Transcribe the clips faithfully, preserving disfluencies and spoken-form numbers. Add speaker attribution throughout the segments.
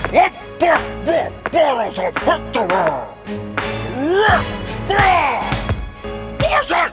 Speaker 1: Let back the bottles of Hector! Let the poison!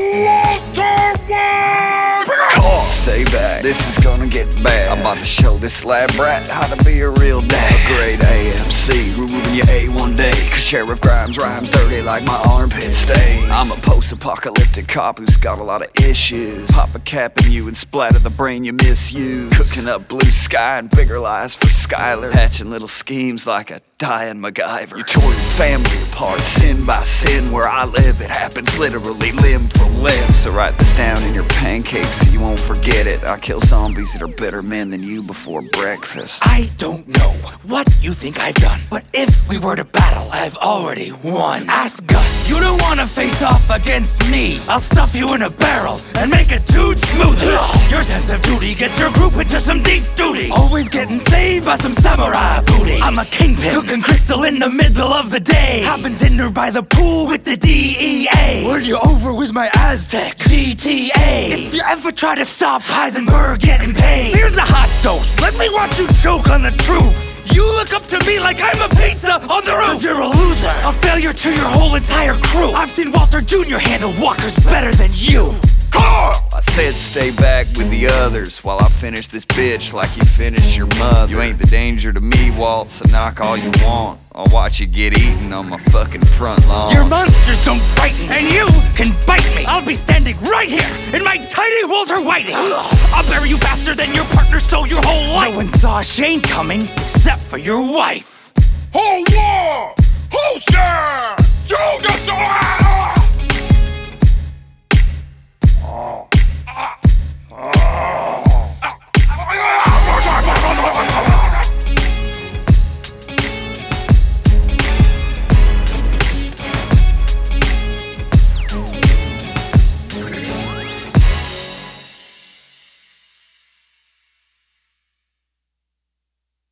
Speaker 2: Stay back, this is gonna get bad. I'm about to show this lab rat how to be a real dad. A great A M C, ruling your A one day. Cause Sheriff Grimes rhymes dirty like my armpit stains. I'm a post-apocalyptic cop who's got a lot of issues. Pop a cap in you and splatter the brain you misuse. Cooking up blue sky and bigger lies for Skylar. Hatching little schemes like a dying MacGyver. You tore your family apart, sin by sin. Where I live it happens literally limb for limb. So write this down in your pancakes so you won't forget it. I kill zombies that are better men than you before breakfast.
Speaker 3: I don't know what you think I've done, but if we were to battle, I've already won. Ask Gus. You don't wanna face off against me. I'll stuff you in a barrel and make it dude smoothly. Your sense of duty gets your group into some deep duty. Always getting saved by some samurai booty. I'm a kingpin, cooking crystal in the middle of the day. Having dinner by the pool with the D E A. When you're over with my Aztec G T A. If you ever try to stop Heisenberg getting paid, here's a hot dose, let me watch you choke on the truth. You look up to me like I'm a pizza on the roof. Cause you're a loser, a failure to your whole entire crew. I've seen Walter Junior handle walkers better than you.
Speaker 2: Carl! I said stay back with the others while I finish this bitch like you finished your mother. You ain't the danger to me, Walt, so knock all you want. I'll watch you get eaten on my fucking front lawn.
Speaker 3: Your monsters don't frighten, and you can bite me. I'll be standing right here in my tiny Walter Whiting. I'll bury you faster than your partner stole your whole life. No one saw Shane coming except for your wife.
Speaker 1: Hold on! Who's there? Joe